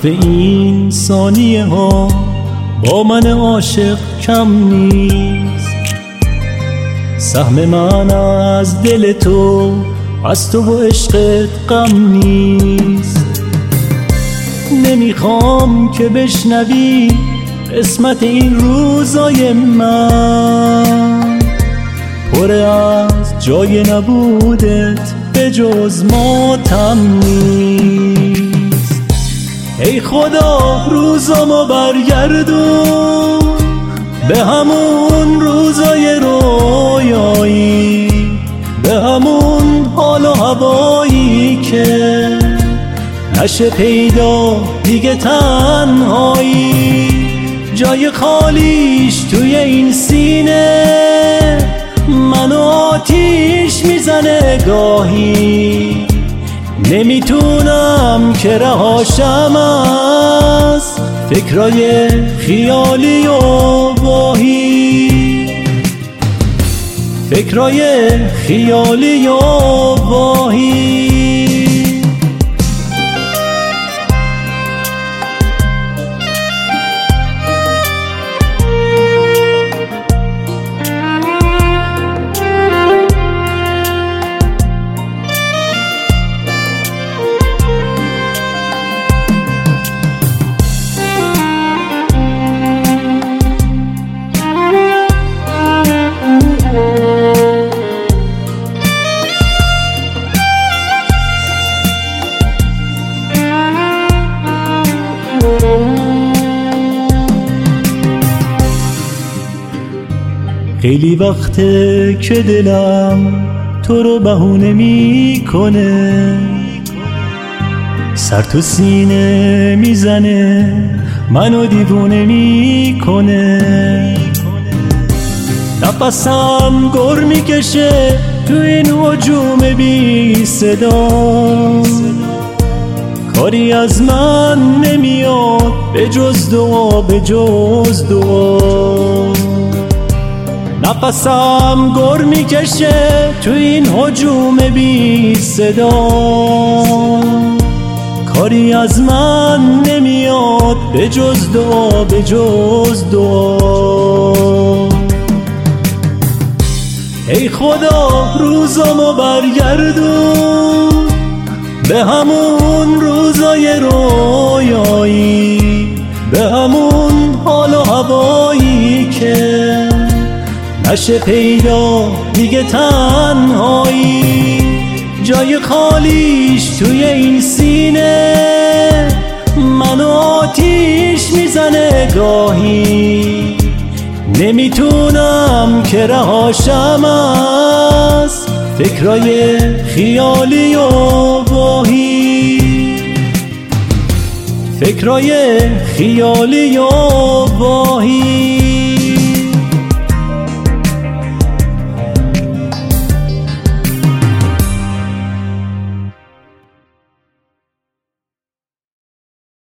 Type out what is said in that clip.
این ثانیه ها با من عاشق کم نیست. سهم من از دل تو، از تو و عشقت غم نیست. نمیخوام که بشنوی قسمت این روزای من، پر از جای نبودت به جز ماتم نیست. ای خدا روزامو برگردون به همون روزای رویایی، به همون حال و هوایی که نشه پیدا دیگه تنهایی. جای خالیش توی این سینه منو آتیش میزنه گاهی. نمیتونم که رهاشم از فکرای خیالی و واهی، فکرای خیالی و واهی. خیلی وقته که دلم تو رو بهونه میکنه، سر تو سینه میزنه منو دیوونه میکنه. نفسم گر میکشه تو این هجوم بی صدا، کاری از من نمیاد به جز دعا، به جز دعا. نفسم گر میکشه تو این هجوم بی صدا، کاری از من نمیاد به جز دعا، به جز دعا. ای خدا روزامو برگردون به همون روزای رویایی، به همون حال و هوایی که نشه پیدا دیگه تنهایی. جای خالیش توی این سینه منو آتیش میزنه گاهی. نمیتونم که رهاشم از فکرای خیالی و واهی، فکرای خیالی و واهی.